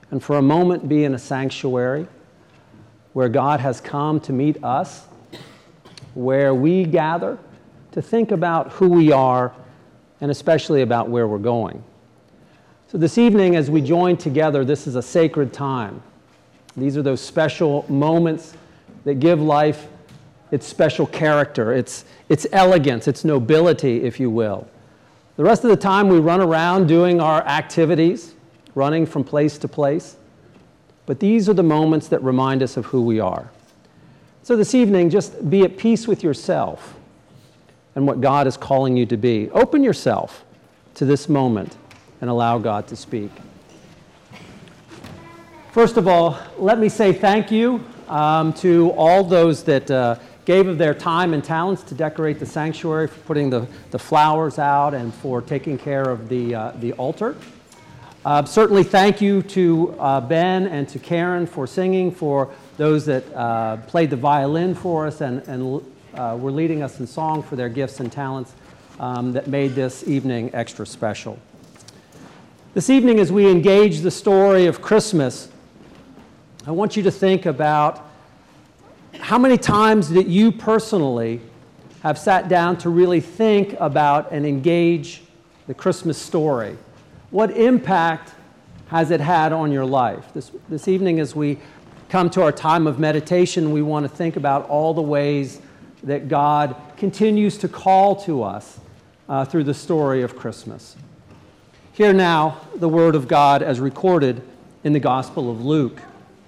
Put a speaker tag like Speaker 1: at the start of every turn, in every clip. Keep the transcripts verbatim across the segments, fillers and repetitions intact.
Speaker 1: and for a moment be in a sanctuary where God has come to meet us, where we gather to think about who we are and especially about where we're going. So this evening, as we join together, this is a sacred time. These are those special moments that give life its special character, its, its elegance, its nobility, if you will. The rest of the time we run around doing our activities, running from place to place. But these are the moments that remind us of who we are. So this evening, just be at peace with yourself and what God is calling you to be. Open yourself to this moment and allow God to speak. First of all, let me say thank you um, to all those that uh, gave of their time and talents to decorate the sanctuary, for putting the, the flowers out and for taking care of the, uh, the altar. Uh, certainly thank you to uh, Ben and to Karen for singing, for those that uh, played the violin for us and, and uh, were leading us in song, for their gifts and talents um, that made this evening extra special. This evening, as we engage the story of Christmas, I want you to think about how many times that you personally have sat down to really think about and engage the Christmas story. What impact has it had on your life? This, this evening, as we come to our time of meditation, we want to think about all the ways that God continues to call to us uh, through the story of Christmas. Hear now the word of God as recorded in the Gospel of Luke.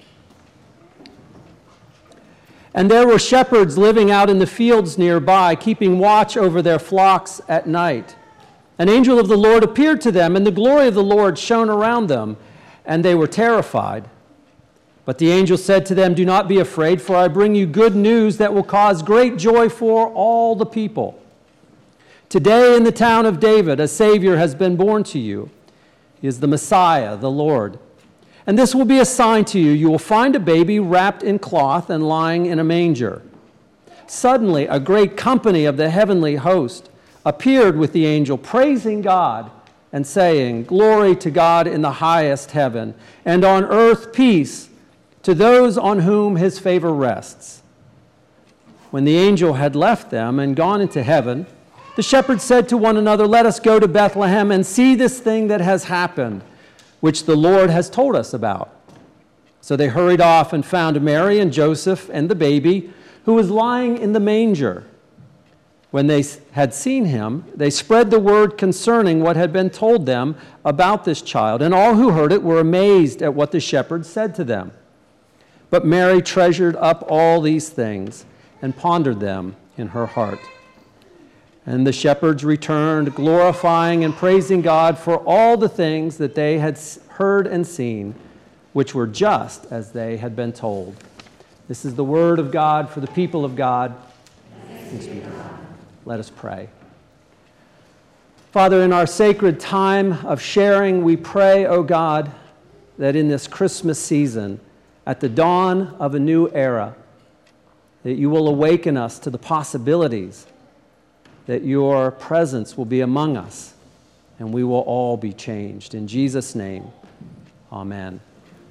Speaker 1: And there were shepherds living out in the fields nearby, keeping watch over their flocks at night. An angel of the Lord appeared to them, and the glory of the Lord shone around them, and they were terrified. But the angel said to them, "Do not be afraid, for I bring you good news that will cause great joy for all the people. Today in the town of David, a Savior has been born to you. He is the Messiah, the Lord. And this will be a sign to you. You will find a baby wrapped in cloth and lying in a manger." Suddenly, a great company of the heavenly host appeared with the angel, praising God and saying, "Glory to God in the highest heaven, and on earth peace to those on whom his favor rests." When the angel had left them and gone into heaven, the shepherds said to one another, "Let us go to Bethlehem and see this thing that has happened, which the Lord has told us about." So they hurried off and found Mary and Joseph and the baby, who was lying in the manger. When they had seen him, they spread the word concerning what had been told them about this child, and all who heard it were amazed at what the shepherds said to them. But Mary treasured up all these things and pondered them in her heart. And the shepherds returned, glorifying and praising God for all the things that they had heard and seen, which were just as they had been told. This is the word of God for the people of God. Thanks be to God. Let us pray. Father, in our sacred time of sharing, we pray, O God, that in this Christmas season, at the dawn of a new era, that you will awaken us to the possibilities, that your presence will be among us, and we will all be changed. In Jesus' name, amen.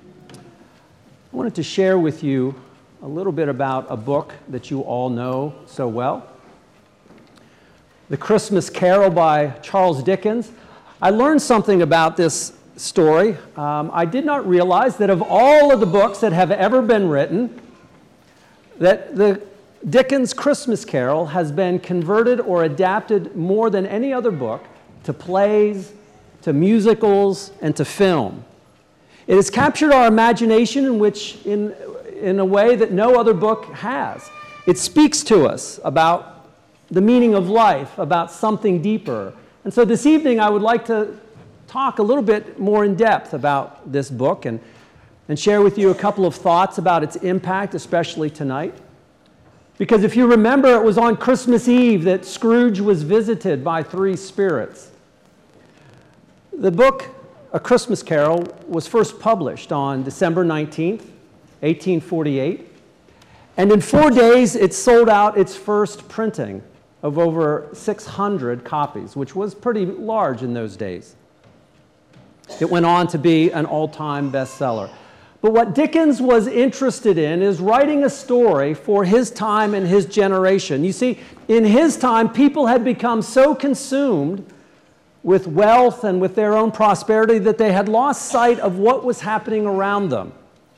Speaker 1: I wanted to share with you a little bit about a book that you all know so well, The Christmas Carol by Charles Dickens. I learned something about this story. Um, I did not realize that of all of the books that have ever been written, that the Dickens' Christmas Carol has been converted or adapted more than any other book to plays, to musicals, and to film. It has captured our imagination in which, in, in a way that no other book has. It speaks to us about the meaning of life, about something deeper. And so this evening I would like to talk a little bit more in depth about this book and, and share with you a couple of thoughts about its impact, especially tonight. Because if you remember, it was on Christmas Eve that Scrooge was visited by three spirits. The book, A Christmas Carol, was first published on December nineteenth, eighteen forty-eight. And in four days, it sold out its first printing of over six hundred copies, which was pretty large in those days. It went on to be an all-time bestseller. But what Dickens was interested in is writing a story for his time and his generation. You see, in his time, people had become so consumed with wealth and with their own prosperity that they had lost sight of what was happening around them.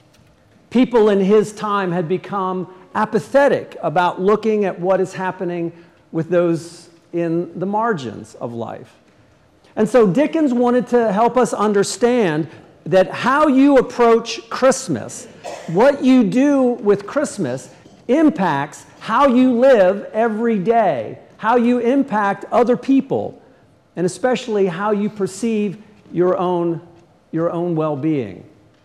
Speaker 1: People in his time had become apathetic about looking at what is happening with those in the margins of life. And so Dickens wanted to help us understand that how you approach Christmas, what you do with Christmas, impacts how you live every day, how you impact other people, and especially how you perceive your own, your own well-being.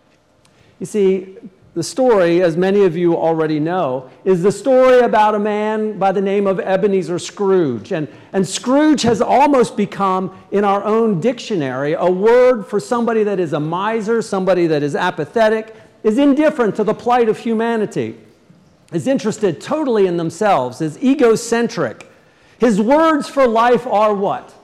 Speaker 1: You see, the story, as many of you already know, is the story about a man by the name of Ebenezer Scrooge. And, and Scrooge has almost become, in our own dictionary, a word for somebody that is a miser, somebody that is apathetic, is indifferent to the plight of humanity, is interested totally in themselves, is egocentric. His words for life are what?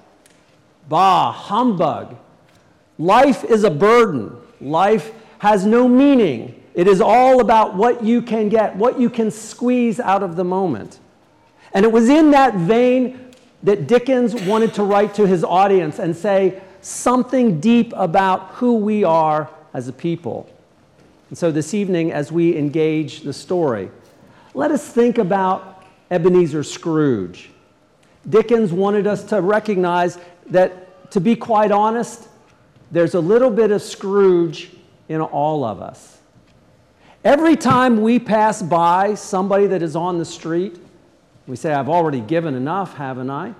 Speaker 1: Bah, humbug. Life is a burden. Life has no meaning. It is all about what you can get, what you can squeeze out of the moment. And it was in that vein that Dickens wanted to write to his audience and say something deep about who we are as a people. And so this evening, as we engage the story, let us think about Ebenezer Scrooge. Dickens wanted us to recognize that, to be quite honest, there's a little bit of Scrooge in all of us. Every time we pass by somebody that is on the street, we say, I've already given enough, haven't I?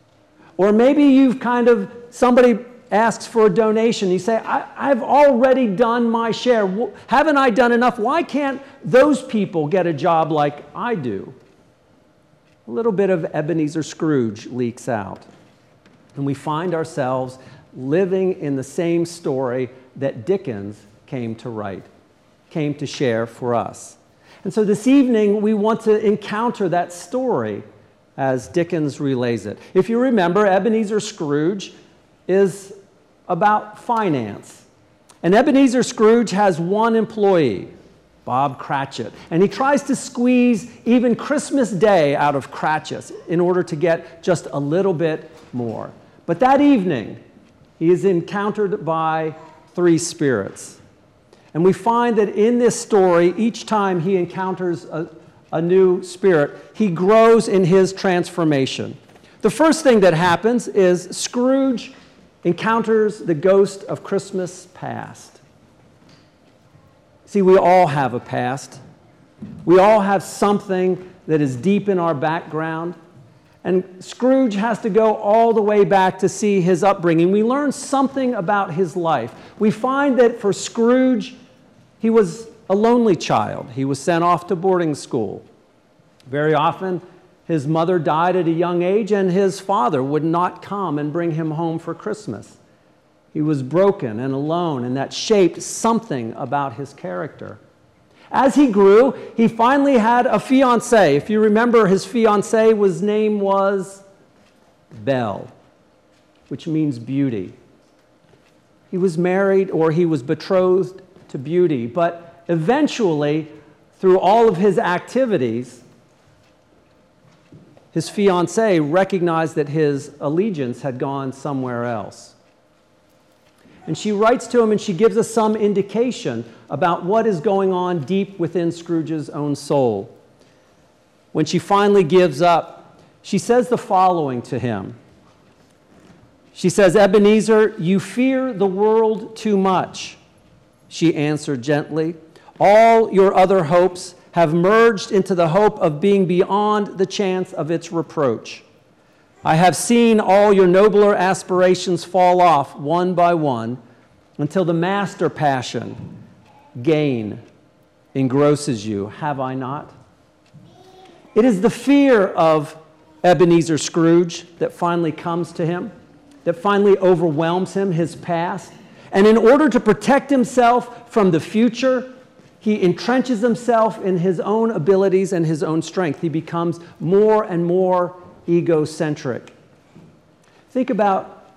Speaker 1: Or maybe you've kind of, somebody asks for a donation. You say, I, I've already done my share. Haven't I done enough? Why can't those people get a job like I do? A little bit of Ebenezer Scrooge leaks out. And we find ourselves living in the same story that Dickens came to write, came to share for us. And so this evening, we want to encounter that story as Dickens relays it. If you remember, Ebenezer Scrooge is about finance. And Ebenezer Scrooge has one employee, Bob Cratchit. And he tries to squeeze even Christmas Day out of Cratchit in order to get just a little bit more. But that evening, he is encountered by three spirits. And we find that in this story, each time he encounters a, a new spirit, he grows in his transformation. The first thing that happens is Scrooge encounters the ghost of Christmas past. See, we all have a past. We all have something that is deep in our background. And Scrooge has to go all the way back to see his upbringing. We learn something about his life. We find that for Scrooge, he was a lonely child. He was sent off to boarding school. Very often, his mother died at a young age, and his father would not come and bring him home for Christmas. He was broken and alone, and that shaped something about his character. As he grew, he finally had a fiancée. If you remember, his fiancée, his name was Belle, which means beauty. He was married, or he was betrothed to beauty, but eventually, through all of his activities, his fiancée recognized that his allegiance had gone somewhere else. And she writes to him and she gives us some indication about what is going on deep within Scrooge's own soul. When she finally gives up, she says the following to him. She says, "Ebenezer, you fear the world too much." She answered gently, "All your other hopes have merged into the hope of being beyond the chance of its reproach. I have seen all your nobler aspirations fall off one by one until the master passion, gain, engrosses you, have I not?" It is the fear of Ebenezer Scrooge that finally comes to him, that finally overwhelms him, his past. And in order to protect himself from the future, he entrenches himself in his own abilities and his own strength. He becomes more and more egocentric. Think about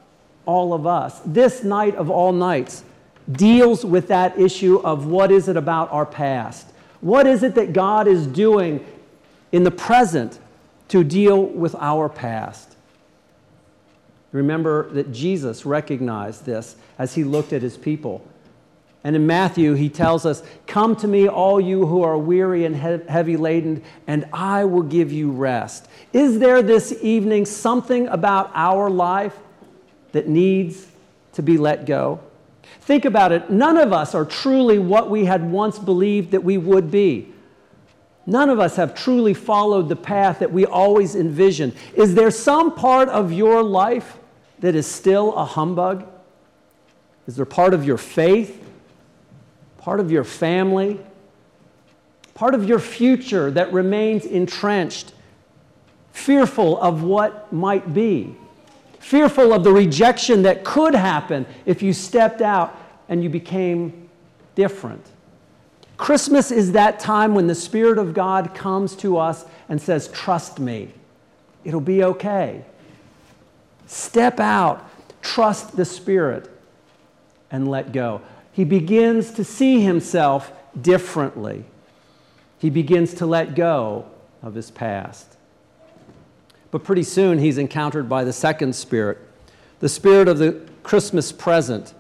Speaker 1: all of us. This night of all nights deals with that issue of what is it about our past? What is it that God is doing in the present to deal with our past? Remember that Jesus recognized this as he looked at his people. And in Matthew, he tells us, "Come to me, all you who are weary and he- heavy laden, and I will give you rest." Is there this evening something about our life that needs to be let go? Think about it. None of us are truly what we had once believed that we would be. None of us have truly followed the path that we always envisioned. Is there some part of your life that is still a humbug? Is there part of your faith, part of your family, part of your future that remains entrenched, fearful of what might be, fearful of the rejection that could happen if you stepped out and you became different? Christmas is that time when the Spirit of God comes to us and says, "Trust me, it'll be okay." Step out, trust the Spirit, and let go. He begins to see himself differently. He begins to let go of his past. But pretty soon he's encountered by the second spirit, the spirit of the Christmas present.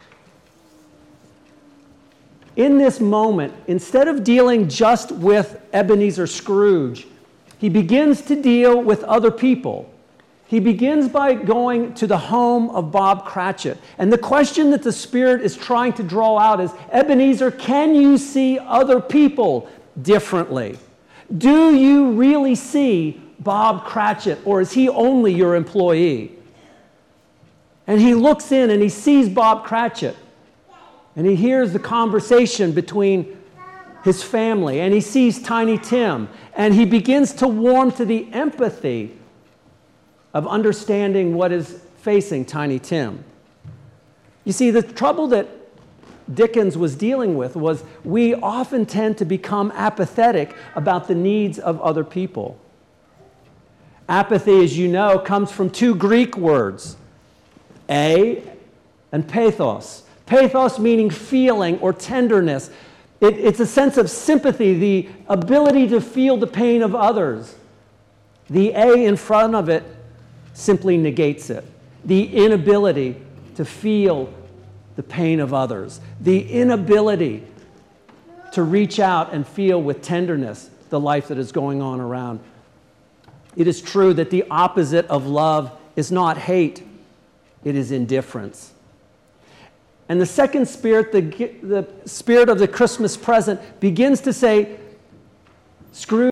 Speaker 1: In this moment, instead of dealing just with Ebenezer Scrooge, he begins to deal with other people. He begins by going to the home of Bob Cratchit. And the question that the Spirit is trying to draw out is, Ebenezer, can you see other people differently? Do you really see Bob Cratchit, or is he only your employee? And he looks in and he sees Bob Cratchit. And he hears the conversation between his family. And he sees Tiny Tim. And he begins to warm to the empathy of understanding what is facing Tiny Tim. You see, the trouble that Dickens was dealing with was we often tend to become apathetic about the needs of other people. Apathy, as you know, comes from two Greek words, a and pathos. Pathos meaning feeling or tenderness. It, it's a sense of sympathy, the ability to feel the pain of others. The a in front of it simply negates it. The inability to feel the pain of others. The inability to reach out and feel with tenderness the life that is going on around. It is true that the opposite of love is not hate, it is indifference. And the second spirit, the, the spirit of the Christmas present, begins to say, Scrooge